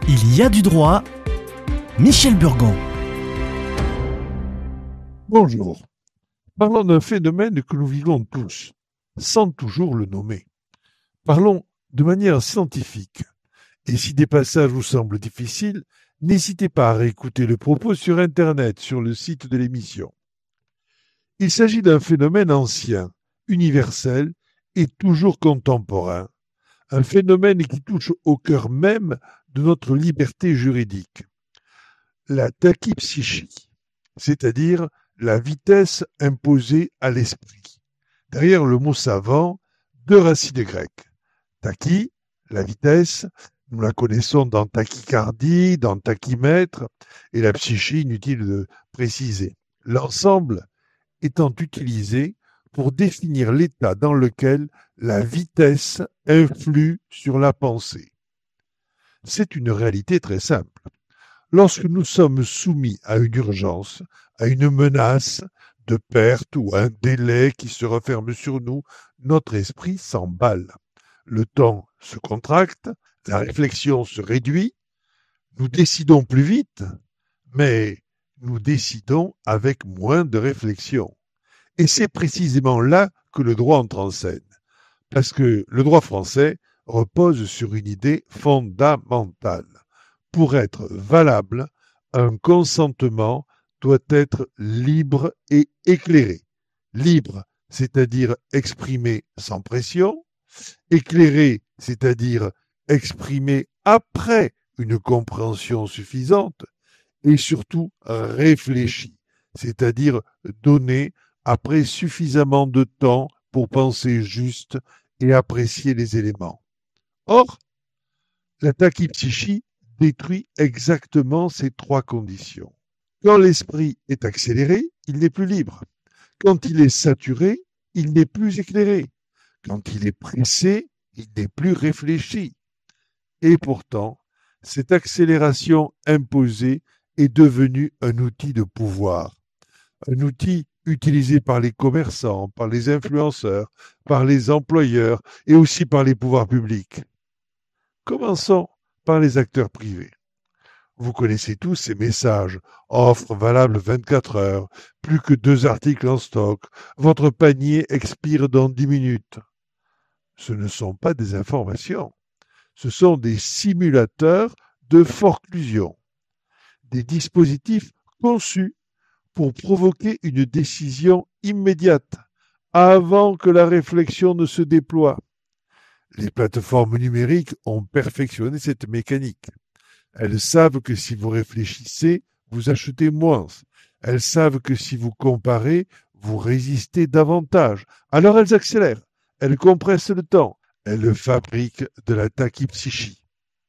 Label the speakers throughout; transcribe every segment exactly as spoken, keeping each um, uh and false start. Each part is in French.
Speaker 1: Il y a du droit. Michel Burgon.
Speaker 2: Bonjour. Parlons d'un phénomène que nous vivons tous, sans toujours le nommer. Parlons de manière scientifique. Et si des passages vous semblent difficiles, n'hésitez pas à réécouter le propos sur Internet, sur le site de l'émission. Il s'agit d'un phénomène ancien, universel et toujours contemporain. Un phénomène qui touche au cœur même de notre liberté juridique. La tachypsychie, c'est-à-dire la vitesse imposée à l'esprit. Derrière le mot savant, deux racines grecques. Tachy, la vitesse, nous la connaissons dans tachycardie, dans tachymètre, et la psyché, inutile de préciser. L'ensemble étant utilisé pour définir l'état dans lequel la vitesse influe sur la pensée. C'est une réalité très simple. Lorsque nous sommes soumis à une urgence, à une menace de perte ou à un délai qui se referme sur nous, notre esprit s'emballe. Le temps se contracte, la réflexion se réduit, nous décidons plus vite, mais nous décidons avec moins de réflexion. Et c'est précisément là que le droit entre en scène, parce que le droit français repose sur une idée fondamentale. Pour être valable, un consentement doit être libre et éclairé. Libre, c'est-à-dire exprimé sans pression, éclairé, c'est-à-dire exprimé après une compréhension suffisante, et surtout réfléchi, c'est-à-dire donné après suffisamment de temps pour penser juste et apprécier les éléments. Or, la tachypsychie détruit exactement ces trois conditions. Quand l'esprit est accéléré, il n'est plus libre. Quand il est saturé, il n'est plus éclairé. Quand il est pressé, il n'est plus réfléchi. Et pourtant, cette accélération imposée est devenue un outil de pouvoir. Un outil utilisé par les commerçants, par les influenceurs, par les employeurs et aussi par les pouvoirs publics. Commençons par les acteurs privés. Vous connaissez tous ces messages. Offre valable vingt-quatre heures, plus que deux articles en stock, votre panier expire dans dix minutes. Ce ne sont pas des informations. Ce sont des simulateurs de forclusion. Des dispositifs conçus pour provoquer une décision immédiate, avant que la réflexion ne se déploie. Les plateformes numériques ont perfectionné cette mécanique. Elles savent que si vous réfléchissez, vous achetez moins. Elles savent que si vous comparez, vous résistez davantage. Alors elles accélèrent, elles compressent le temps, elles fabriquent de la tachypsychie.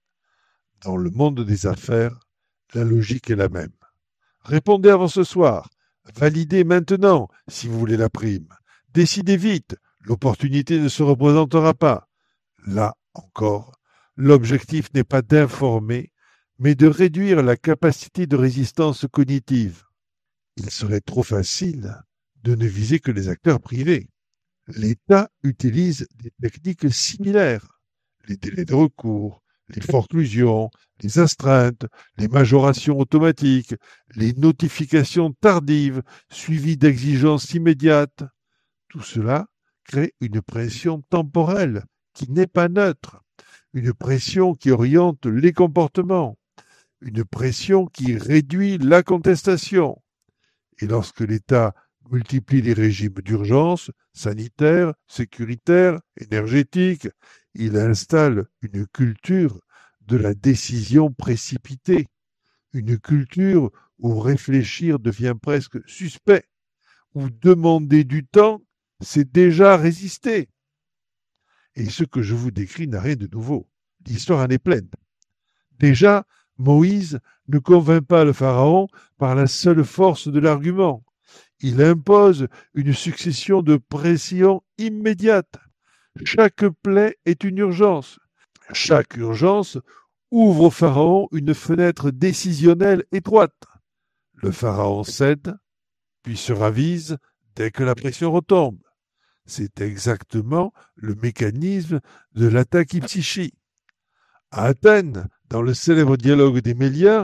Speaker 2: Dans le monde des affaires, la logique est la même. Répondez avant ce soir. Validez maintenant si vous voulez la prime. Décidez vite, l'opportunité ne se représentera pas. Là encore, l'objectif n'est pas d'informer, mais de réduire la capacité de résistance cognitive. Il serait trop facile de ne viser que les acteurs privés. L'État utilise des techniques similaires. Les délais de recours, les forclusions, les astreintes, les majorations automatiques, les notifications tardives suivies d'exigences immédiates. Tout cela crée une pression temporelle qui n'est pas neutre, une pression qui oriente les comportements, une pression qui réduit la contestation. Et lorsque l'État multiplie les régimes d'urgence, sanitaires, sécuritaires, énergétiques, il installe une culture de la décision précipitée, une culture où réfléchir devient presque suspect, où demander du temps, c'est déjà résister. Et ce que je vous décris n'a rien de nouveau. L'histoire en est pleine. Déjà, Moïse ne convainc pas le Pharaon par la seule force de l'argument. Il impose une succession de pressions immédiates. Chaque plaie est une urgence. Chaque urgence ouvre au Pharaon une fenêtre décisionnelle étroite. Le Pharaon cède, puis se ravise dès que la pression retombe. C'est exactement le mécanisme de la tachypsychie. À Athènes, dans le célèbre dialogue des Méliens,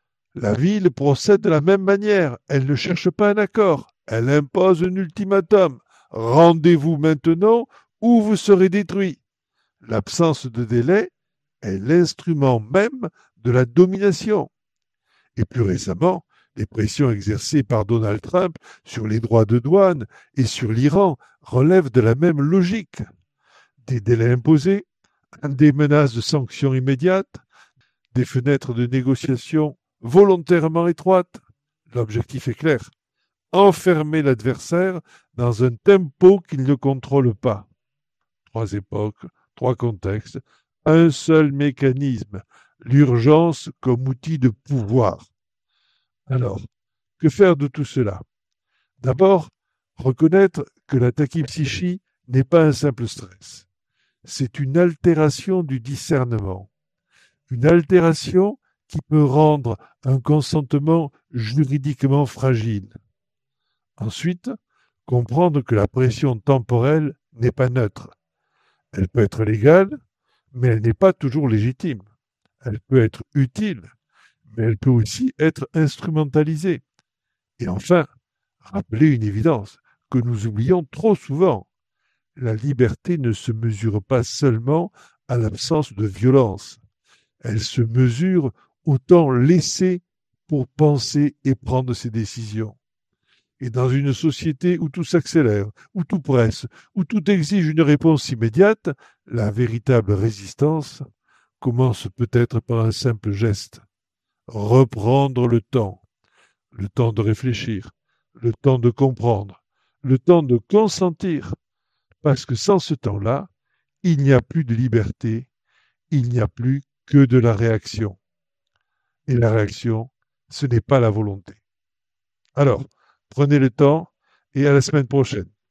Speaker 2: la ville procède de la même manière. Elle ne cherche pas un accord. Elle impose un ultimatum. Rendez-vous maintenant ou vous serez détruits. L'absence de délai est l'instrument même de la domination. Et plus récemment, les pressions exercées par Donald Trump sur les droits de douane et sur l'Iran relèvent de la même logique. Des délais imposés, des menaces de sanctions immédiates, des fenêtres de négociation volontairement étroites. L'objectif est clair. Enfermer l'adversaire dans un tempo qu'il ne contrôle pas. Trois époques, trois contextes, un seul mécanisme, l'urgence comme outil de pouvoir. Alors, que faire de tout cela? D'abord, reconnaître que la tachypsychie n'est pas un simple stress. C'est une altération du discernement. Une altération qui peut rendre un consentement juridiquement fragile. Ensuite, comprendre que la pression temporelle n'est pas neutre. Elle peut être légale, mais elle n'est pas toujours légitime. Elle peut être utile, mais elle peut aussi être instrumentalisée. Et enfin, rappeler une évidence que nous oublions trop souvent. La liberté ne se mesure pas seulement à l'absence de violence. Elle se mesure au temps laissé pour penser et prendre ses décisions. Et dans une société où tout s'accélère, où tout presse, où tout exige une réponse immédiate, la véritable résistance commence peut-être par un simple geste. Reprendre le temps. Le temps de réfléchir, le temps de comprendre, le temps de consentir. Parce que sans ce temps-là, il n'y a plus de liberté, il n'y a plus que de la réaction. Et la réaction, ce n'est pas la volonté. Alors, prenez le temps et à la semaine prochaine.